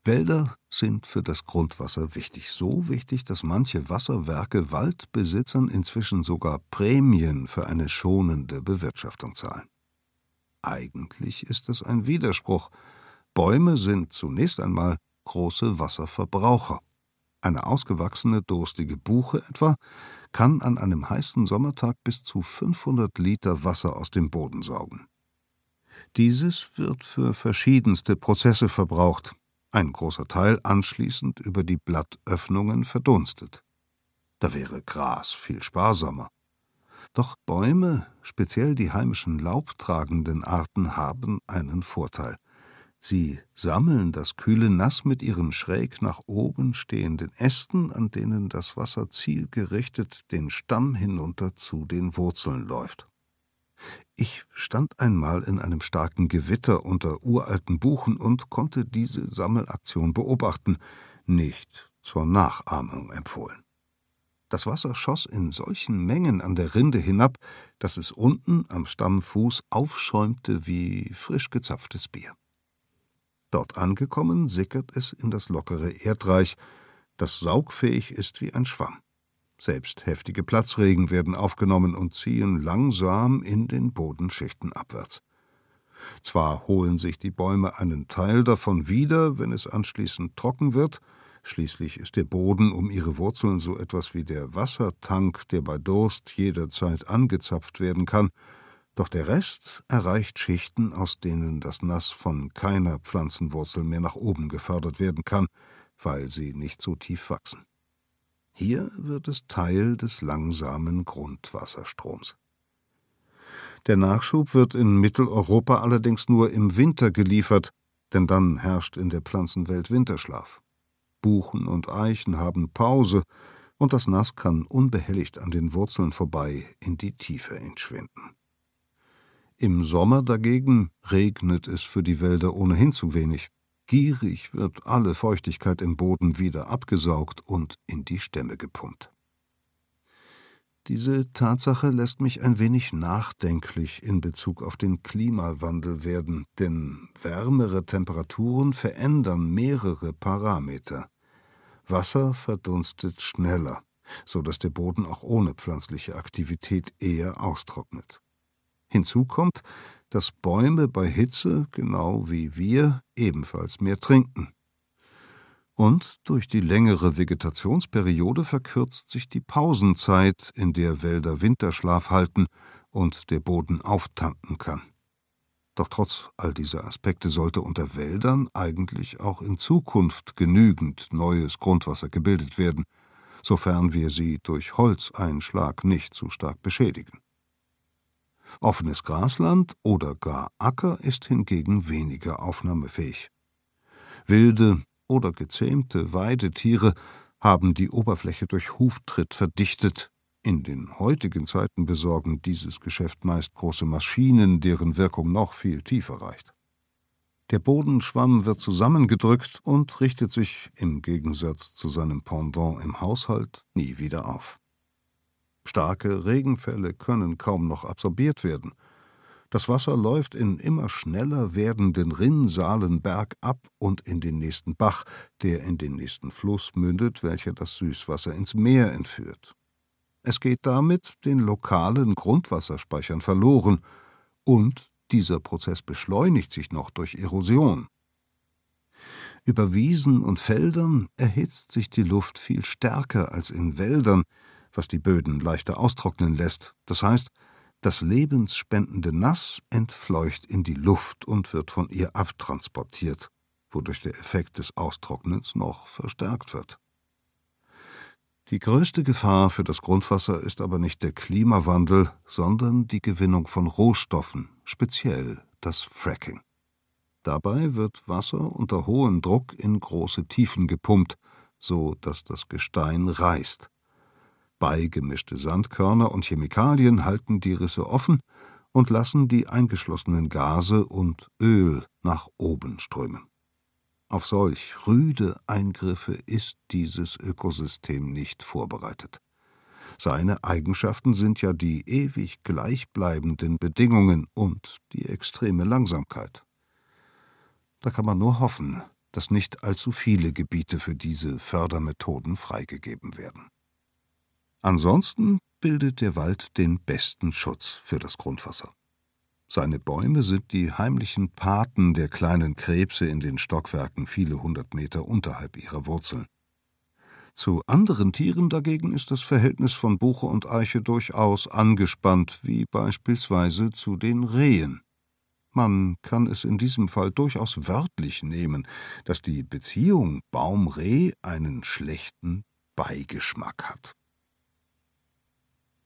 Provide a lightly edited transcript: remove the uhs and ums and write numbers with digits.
Wälder sind für das Grundwasser wichtig. So wichtig, dass manche Wasserwerke Waldbesitzern inzwischen sogar Prämien für eine schonende Bewirtschaftung zahlen. Eigentlich ist es ein Widerspruch. Bäume sind zunächst einmal große Wasserverbraucher. Eine ausgewachsene, durstige Buche etwa kann an einem heißen Sommertag bis zu 500 Liter Wasser aus dem Boden saugen. Dieses wird für verschiedenste Prozesse verbraucht. Ein großer Teil anschließend über die Blattöffnungen verdunstet. Da wäre Gras viel sparsamer. Doch Bäume, speziell die heimischen laubtragenden Arten, haben einen Vorteil. Sie sammeln das kühle Nass mit ihren schräg nach oben stehenden Ästen, an denen das Wasser zielgerichtet den Stamm hinunter zu den Wurzeln läuft. Ich stand einmal in einem starken Gewitter unter uralten Buchen und konnte diese Sammelaktion beobachten, nicht zur Nachahmung empfohlen. Das Wasser schoss in solchen Mengen an der Rinde hinab, dass es unten am Stammfuß aufschäumte wie frisch gezapftes Bier. Dort angekommen, sickert es in das lockere Erdreich, das saugfähig ist wie ein Schwamm. Selbst heftige Platzregen werden aufgenommen und ziehen langsam in den Bodenschichten abwärts. Zwar holen sich die Bäume einen Teil davon wieder, wenn es anschließend trocken wird, schließlich ist der Boden um ihre Wurzeln so etwas wie der Wassertank, der bei Durst jederzeit angezapft werden kann, doch der Rest erreicht Schichten, aus denen das Nass von keiner Pflanzenwurzel mehr nach oben gefördert werden kann, weil sie nicht so tief wachsen. Hier wird es Teil des langsamen Grundwasserstroms. Der Nachschub wird in Mitteleuropa allerdings nur im Winter geliefert, denn dann herrscht in der Pflanzenwelt Winterschlaf. Buchen und Eichen haben Pause, und das Nass kann unbehelligt an den Wurzeln vorbei in die Tiefe entschwinden. Im Sommer dagegen regnet es für die Wälder ohnehin zu wenig. Gierig wird alle Feuchtigkeit im Boden wieder abgesaugt und in die Stämme gepumpt. Diese Tatsache lässt mich ein wenig nachdenklich in Bezug auf den Klimawandel werden, denn wärmere Temperaturen verändern mehrere Parameter. Wasser verdunstet schneller, so dass der Boden auch ohne pflanzliche Aktivität eher austrocknet. Hinzu kommt, dass Bäume bei Hitze, genau wie wir, ebenfalls mehr trinken. Und durch die längere Vegetationsperiode verkürzt sich die Pausenzeit, in der Wälder Winterschlaf halten und der Boden auftanken kann. Doch trotz all dieser Aspekte sollte unter Wäldern eigentlich auch in Zukunft genügend neues Grundwasser gebildet werden, sofern wir sie durch Holzeinschlag nicht zu stark beschädigen. Offenes Grasland oder gar Acker ist hingegen weniger aufnahmefähig. Wilde oder gezähmte Weidetiere haben die Oberfläche durch Huftritt verdichtet. In den heutigen Zeiten besorgen dieses Geschäft meist große Maschinen, deren Wirkung noch viel tiefer reicht. Der Bodenschwamm wird zusammengedrückt und richtet sich, im Gegensatz zu seinem Pendant im Haushalt, nie wieder auf. Starke Regenfälle können kaum noch absorbiert werden. Das Wasser läuft in immer schneller werdenden Rinnsalen bergab und in den nächsten Bach, der in den nächsten Fluss mündet, welcher das Süßwasser ins Meer entführt. Es geht damit den lokalen Grundwasserspeichern verloren, und dieser Prozess beschleunigt sich noch durch Erosion. Über Wiesen und Feldern erhitzt sich die Luft viel stärker als in Wäldern, was die Böden leichter austrocknen lässt. Das heißt, das lebensspendende Nass entfleucht in die Luft und wird von ihr abtransportiert, wodurch der Effekt des Austrocknens noch verstärkt wird. Die größte Gefahr für das Grundwasser ist aber nicht der Klimawandel, sondern die Gewinnung von Rohstoffen, speziell das Fracking. Dabei wird Wasser unter hohem Druck in große Tiefen gepumpt, so dass das Gestein reißt. Beigemischte Sandkörner und Chemikalien halten die Risse offen und lassen die eingeschlossenen Gase und Öl nach oben strömen. Auf solch rüde Eingriffe ist dieses Ökosystem nicht vorbereitet. Seine Eigenschaften sind ja die ewig gleichbleibenden Bedingungen und die extreme Langsamkeit. Da kann man nur hoffen, dass nicht allzu viele Gebiete für diese Fördermethoden freigegeben werden. Ansonsten bildet der Wald den besten Schutz für das Grundwasser. Seine Bäume sind die heimlichen Paten der kleinen Krebse in den Stockwerken viele 100 Meter unterhalb ihrer Wurzeln. Zu anderen Tieren dagegen ist das Verhältnis von Buche und Eiche durchaus angespannt, wie beispielsweise zu den Rehen. Man kann es in diesem Fall durchaus wörtlich nehmen, dass die Beziehung Baum-Reh einen schlechten Beigeschmack hat.